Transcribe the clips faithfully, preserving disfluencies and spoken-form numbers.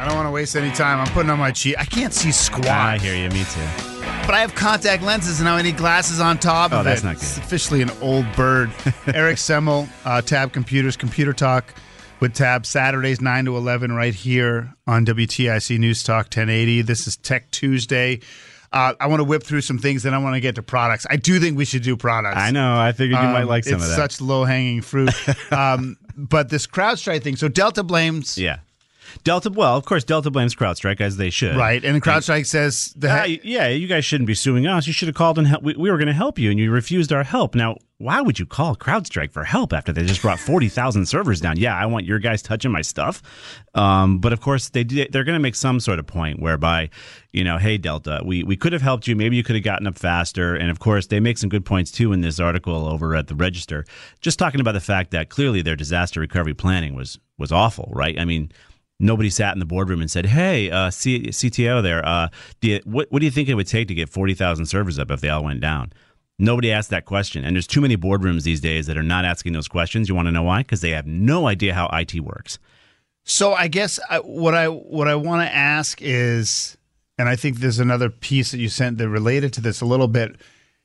I don't want to waste any time. I'm putting on my cheat. I can't see squat. I hear you. Me too. But I have contact lenses, and now I need glasses on top oh, of that's it. not good. It's officially an old bird. Eric Semmel, uh, Tab Computers, Computer Talk with Tab, Saturdays nine to eleven right here on W T I C News Talk ten eighty. This is Tech Tuesday. Uh, I want to whip through some things, then I want to get to products. I do think we should do products. I know. I figured you um, might like some it's of that. It's such low-hanging fruit. um, but this CrowdStrike thing, so Delta blames... Yeah. Delta, well, of course, Delta blames CrowdStrike, as they should. Right, and CrowdStrike says... The uh, yeah, you guys shouldn't be suing us. You should have called and help. We, we were going to help you, and you refused our help. Now, why would you call CrowdStrike for help after they just brought forty thousand servers down? Yeah, I want your guys touching my stuff. Um, but, of course, they did, they're going to make some sort of point whereby, you know, hey, Delta, we, we could have helped you. Maybe you could have gotten up faster. And, of course, they make some good points, too, in this article over at the Register, just talking about the fact that clearly their disaster recovery planning was was awful, right? I mean, nobody sat in the boardroom and said, hey, uh, C- CTO there, uh, do you, what, what do you think it would take to get forty thousand servers up if they all went down? Nobody asked that question. And there's too many boardrooms these days that are not asking those questions. You want to know why? Because they have no idea how I T works. So I guess I, what I what I want to ask is, and I think there's another piece that you sent that related to this a little bit,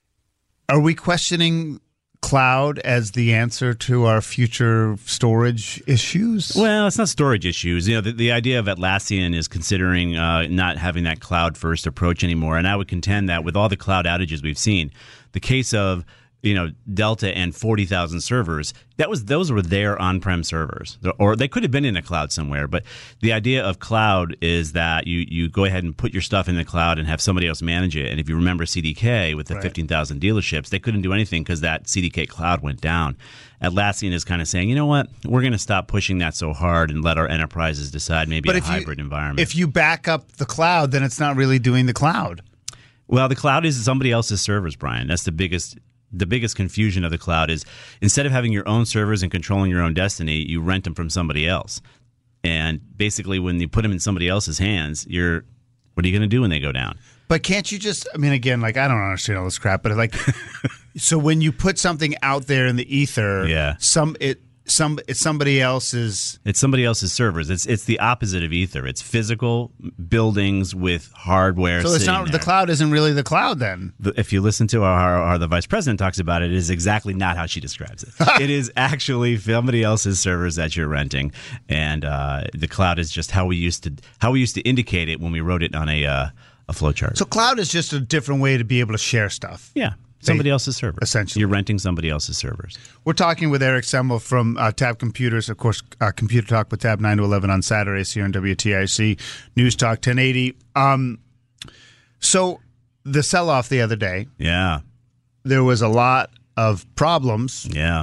are we questioning cloud as the answer to our future storage issues? Well, it's not storage issues. You know, the, the idea of Atlassian is considering uh, not having that cloud-first approach anymore, and I would contend that with all the cloud outages we've seen, the case of you know Delta and forty thousand servers, that was those were their on-prem servers, or they could have been in a cloud somewhere. But the idea of cloud is that you you go ahead and put your stuff in the cloud and have somebody else manage it. And if you remember C D K with the right. fifteen thousand dealerships, they couldn't do anything because that C D K cloud went down. Atlassian is kind of saying, you know what, we're going to stop pushing that so hard and let our enterprises decide maybe but a if hybrid you, environment. If you back up the cloud, then it's not really doing the cloud. Well, the cloud is somebody else's servers, Brian. That's the biggest the biggest confusion of the cloud is instead of having your own servers and controlling your own destiny, you rent them from somebody else. And basically when you put them in somebody else's hands, you're what are you going to do when they go down? But can't you just, I mean, again, like, I don't understand all this crap, but like, so when you put something out there in the ether, yeah. some, it, some, it's somebody else's. It's somebody else's servers. It's it's the opposite of ether. It's physical buildings with hardware. So it's not, there. the cloud isn't really the cloud then. The, if you listen to our, our, the vice president talks about it, it is exactly not how she describes it. It is actually somebody else's servers that you're renting, and uh, the cloud is just how we used to how we used to indicate it when we wrote it on a uh, a flowchart. So cloud is just a different way to be able to share stuff. Yeah. Somebody else's servers. Essentially. You're renting somebody else's servers. We're talking with Eric Semmel from uh, Tab Computers. Of course, uh, Computer Talk with Tab nine to eleven on Saturdays here on W T I C News Talk ten eighty. Um, so the sell-off the other day, Yeah. there was a lot of problems. Yeah.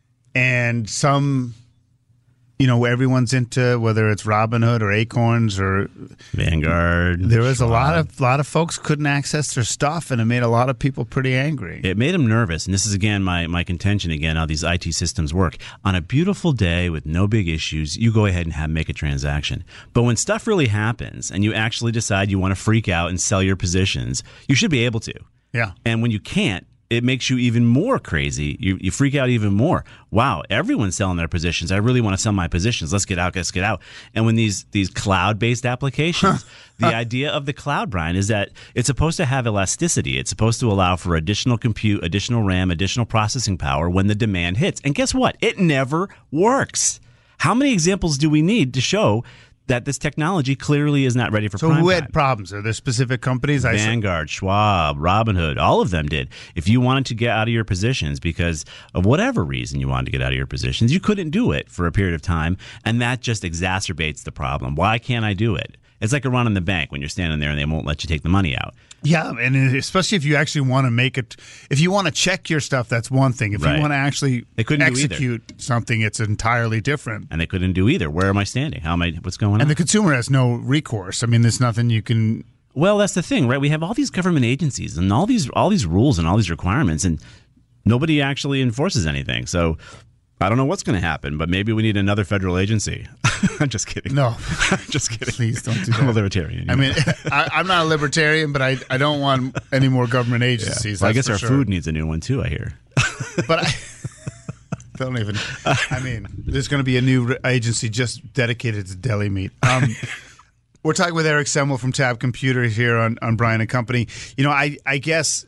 And some, you know, everyone's into, whether it's Robinhood or Acorns or Vanguard. There was Schwab. a lot of lot of folks couldn't access their stuff, and it made a lot of people pretty angry. It made them nervous, and this is again my my contention again how these I T systems work. On a beautiful day with no big issues, you go ahead and have make a transaction. But when stuff really happens, and you actually decide you want to freak out and sell your positions, you should be able to. Yeah. And when you can't, it makes you even more crazy. You you freak out even more. Wow, everyone's selling their positions. I really want to sell my positions. Let's get out, let's get out. And when these these cloud-based applications, the idea of the cloud, Brian, is that it's supposed to have elasticity. It's supposed to allow for additional compute, additional RAM, additional processing power when the demand hits. And guess what? It never works. How many examples do we need to show that this technology clearly is not ready for so prime who had time? problems? Are there specific companies? I Vanguard, Schwab, Robinhood, all of them did. If you wanted to get out of your positions because of whatever reason you wanted to get out of your positions, you couldn't do it for a period of time, and that just exacerbates the problem. Why can't I do it? It's like a run on the bank when you're standing there and they won't let you take the money out. Yeah, and especially if you actually want to make it, if you want to check your stuff, that's one thing. If Right. you want to actually They couldn't do either. execute something, it's entirely different. And they couldn't do either. Where am I standing? How am I? What's going on? And the consumer has no recourse. I mean, there's nothing you can. Well, that's the thing, right? We have all these government agencies and all these all these rules and all these requirements, and nobody actually enforces anything. So I don't know what's going to happen, but maybe we need another federal agency. I'm just kidding. No. just kidding. Please don't do that. I'm a libertarian. I mean, I, I'm not a libertarian, but I, I don't want any more government agencies. Well, I that's guess for our sure. food needs a new one too, I hear. But I don't even. I mean, there's going to be a new agency just dedicated to deli meat. Um, We're talking with Eric Semmel from Tab Computers here on, on Brian and Company. You know, I, I guess,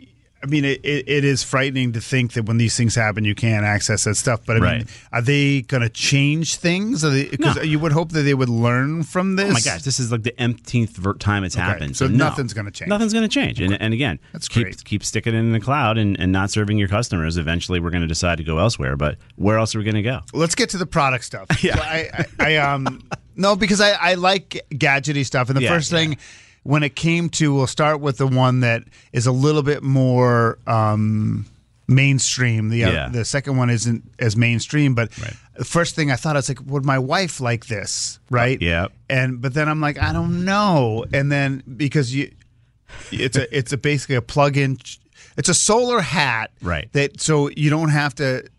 I mean, it, it, it is frightening to think that when these things happen, you can't access that stuff. But I Right. mean, are they going to change things? Because No. you would hope that they would learn from this. Oh my gosh, this is like the umpteenth ver- time it's happened. so no, nothing's gonna change. Nothing's going to change. And, and again, That's keep great. keep sticking it in the cloud and, and not serving your customers. Eventually, we're going to decide to go elsewhere. But where else are we going to go? Let's get to the product stuff. Yeah. So I, I, I um no, because I, I like gadgety stuff, and the Yeah, first yeah. thing when it came to, we'll start with the one that is a little bit more um, mainstream. The Yeah. uh, the second one isn't as mainstream, but Right. the first thing I thought, I was like, would my wife like this? Right? Yeah. And but then I'm like, I don't know. And then because you, it's a it's a basically a plug-in. It's a solar hat. Right. That so you don't have to.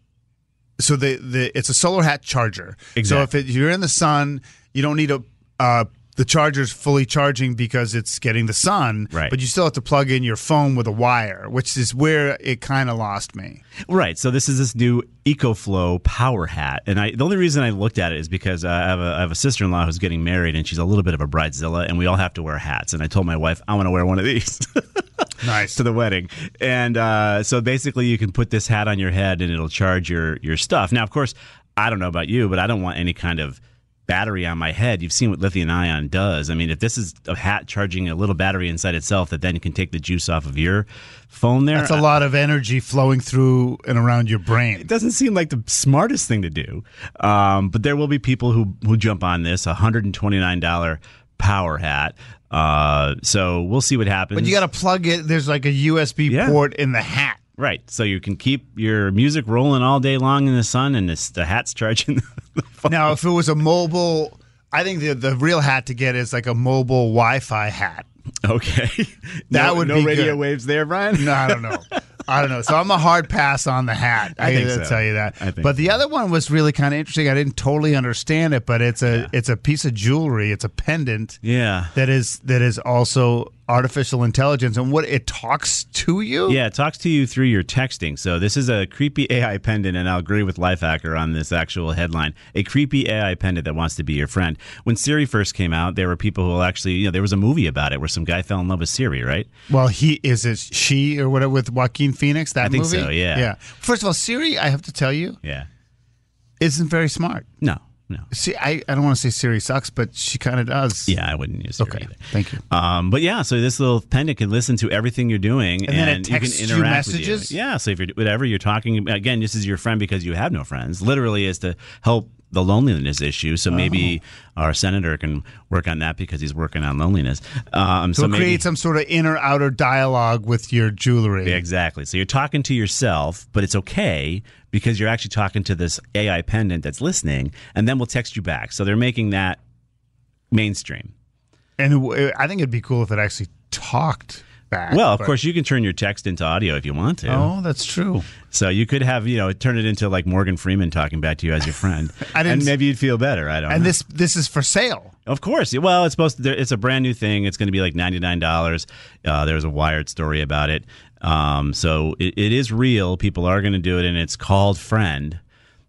So the, the it's a solar hat charger. Exactly. So if it, you're in the sun, you don't need a uh, the charger's fully charging because it's getting the sun. Right. But you still have to plug in your phone with a wire, which is where it kind of lost me. Right. So this is this new EcoFlow power hat, and I the only reason I looked at it is because uh, I have a I have a sister-in-law who's getting married, and she's a little bit of a bridezilla, and we all have to wear hats. And I told my wife I want to wear one of these. Nice. To the wedding. And uh, so basically you can put this hat on your head and it'll charge your, your stuff. Now, of course, I don't know about you, but I don't want any kind of battery on my head. You've seen what lithium ion does. I mean, if this is a hat charging a little battery inside itself that then can take the juice off of your phone there. That's a lot of energy flowing through and around your brain. It doesn't seem like the smartest thing to do. Um, but there will be people who, who jump on this, one hundred twenty-nine dollars power hat. Uh, so we'll see what happens. But you got to plug it. There's like a U S B Yeah. port in the hat. Right, so you can keep your music rolling all day long in the sun, and this, the hat's charging the phone. Now, if it was a mobile, I think the the real hat to get is like a mobile Wi-Fi hat. Okay, That no, would no be radio good. waves there, Brian. No, I don't know. I don't know. So I'm a hard pass on the hat. I, I think gotta so. tell you that. I think but the so. other one was really kind of interesting. I didn't totally understand it, but it's a Yeah. it's a piece of jewelry. It's a pendant Yeah, that is that is also artificial intelligence, and what it talks to you. yeah, it talks to you through your texting. So this is a creepy A I pendant, and I'll agree with Lifehacker on this actual headline. A creepy A I pendant that wants to be your friend. When Siri first came out, there were people who actually, you know, there was a movie about it where some guy fell in love with Siri, right? Well, he is it she or whatever with Joaquin Phoenix. That I think movie. so, yeah. Yeah. First of all, Siri, I have to tell you, Yeah. isn't very smart. No, no. See, I, I don't want to say Siri sucks, but she kind of does. Yeah, I wouldn't use Siri Okay. either. Thank you. Um, but yeah, so this little pendant can listen to everything you're doing, And then it texts you you can interact messages? with you. Yeah, so if you're whatever you're talking, again, this is your friend because you have no friends. Literally, is to help the loneliness issue. So maybe Oh. our senator can work on that because he's working on loneliness. Um, So, so it maybe, create some sort of inner outer dialogue with your jewelry. Yeah, exactly. So you're talking to yourself, but it's okay because you're actually talking to this A I pendant that's listening, and then we'll text you back. So they're making that mainstream. And it w- I think it'd be cool if it actually talked back. Well, of but- course, you can turn your text into audio if you want to. Oh, that's true. So you could have, you know, turn it into like Morgan Freeman talking back to you as your friend. I didn't and s- maybe you'd feel better. I don't And know. this this is for sale. Of course. Well, it's supposed to, it's a brand new thing. It's going to be like ninety-nine dollars. Uh, there's a Wired story about it. Um, so it, it is real. People are going to do it, and it's called Friend.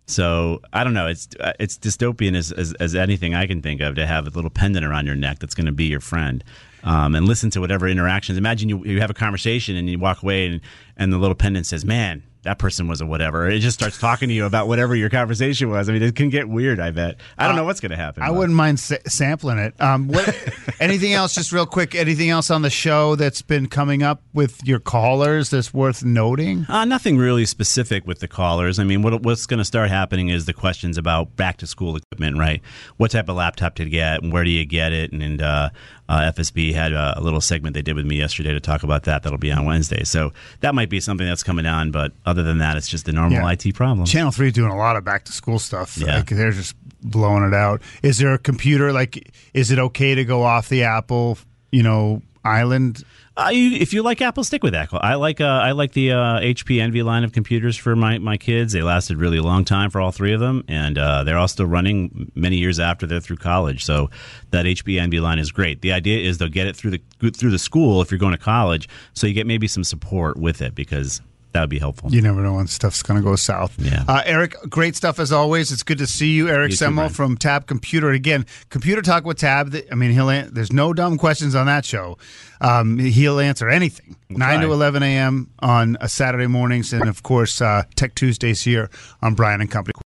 So I don't know. It's uh, it's dystopian as, as as anything I can think of to have a little pendant around your neck that's going to be your friend, um, and listen to whatever interactions. Imagine you you have a conversation and you walk away and and the little pendant says, "Man, that person was a whatever." It just starts talking to you about whatever your conversation was. I mean, it can get weird. I bet. I don't know what's going to happen. I but- wouldn't mind sa- sampling it. Um, what? Anything else? Just real quick. Anything else on the show that's been coming up with your callers that's worth noting? Uh, nothing really specific with the callers. I mean, what, what's going to start happening is the questions about back to school equipment, right? What type of laptop to get, and where do you get it? And, and uh, uh, F S B had a, a little segment they did with me yesterday to talk about that. That'll be on Wednesday. So that might be something that's coming on. But other than that, it's just the normal Yeah. I T problem. Channel three is doing a lot of back to school stuff. Yeah. Like, they're just blowing it out. Is there a computer? Like, is it okay to go off the Apple, you know, island? Uh, you, if you like Apple, stick with Apple. I like uh, I like the uh, H P Envy line of computers for my, my kids. They lasted really a long time for all three of them, and uh, they're all still running many years after they're through college. So that H P Envy line is great. The idea is they'll get it through the through the school if you're going to college, so you get maybe some support with it because That would be helpful. You never know when stuff's going to go south. Yeah. Uh, Eric, great stuff as always. It's good to see you, Eric You too, Semmel Brian. from Tab Computer. Again, Computer Talk with Tab. I mean, he'll an- there's no dumb questions on that show. Um, he'll answer anything. We'll nine try. to eleven a.m. on a Saturday mornings, and of course, uh, Tech Tuesdays here on Brian and Company.